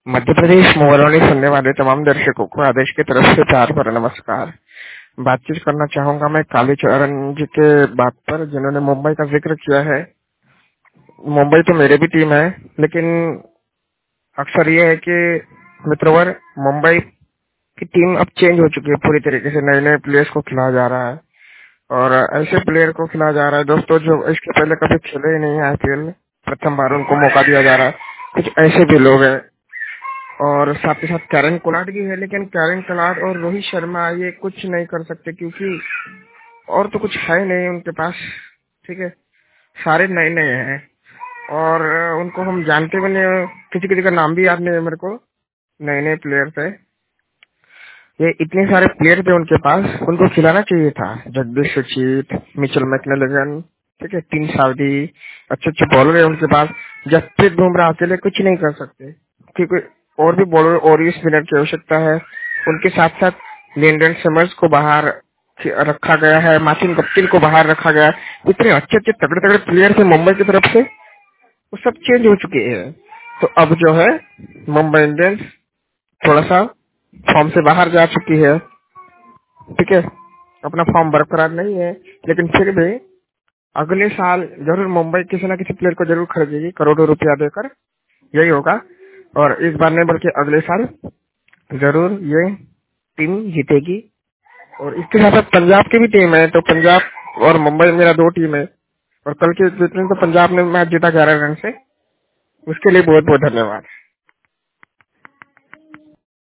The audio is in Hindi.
मध्य प्रदेश मोबाइल सुनने वाले तमाम दर्शकों को आदेश की तरफ से प्यार भरा नमस्कार। बातचीत करना चाहूंगा मैं कालीचरण जी के बात पर, जिन्होंने मुंबई का जिक्र किया है। मुंबई तो मेरे भी टीम है, लेकिन अक्सर ये है कि मित्रवर, मुंबई की टीम अब चेंज हो चुकी है पूरी तरीके से। नए नए प्लेयर्स को खिलाया जा रहा है और ऐसे प्लेयर को खिलाया जा रहा है दोस्तों जो इसके पहले कभी खेले ही नहीं आईपीएल। प्रथम बार उनको मौका दिया जा रहा है। कुछ ऐसे भी लोग हैं और साथ ही साथ कैरन पोलार्ड भी है, लेकिन कैरन पोलार्ड और रोहित शर्मा ये कुछ नहीं कर सकते क्योंकि और तो कुछ है नहीं उनके पास। ठीक है, सारे नए नए हैं और उनको हम जानते भी नहीं, किसी किसी का नाम भी याद नहीं है मेरे को। नए नए प्लेयर्स है ये, इतने सारे प्लेयर थे उनके पास, उनको खिलाना चाहिए था। जगदीश सुचीत, मिचेल मैकलेलन, ठीक है, टीम साउदी, अच्छे अच्छे बॉलर है उनके पास। जसप्रीत बुमराह अकेले कुछ नहीं कर सकते क्योंकि और भी बॉलर और स्पिनर की आवश्यकता है। उनके साथ साथ लिंडन सिमर्स को बाहर रखा गया है, मार्टिन गप्टिल को बाहर रखा गया है। इतने अच्छे अच्छे तगड़े तगड़े प्लेयर थे मुंबई की तरफ से, वो सब चेंज हो चुके हैं। तो अब जो है मुंबई इंडियंस थोड़ा सा फॉर्म से बाहर जा चुकी है। ठीक है, अपना फॉर्म बरकरार नहीं है, लेकिन फिर भी अगले साल जरूर मुंबई किसी न किसी प्लेयर को जरूर खरीदेगी करोड़ों रुपया देकर। यही होगा और इस बार नहीं बल्कि अगले साल जरूर ये टीम जीतेगी। और इसके साथ साथ पंजाब की भी टीम है, तो पंजाब और मुंबई मेरा दो टीम है और कल के जितने तो पंजाब ने मैच जीता 11 रन से। उसके लिए बहुत बहुत धन्यवाद।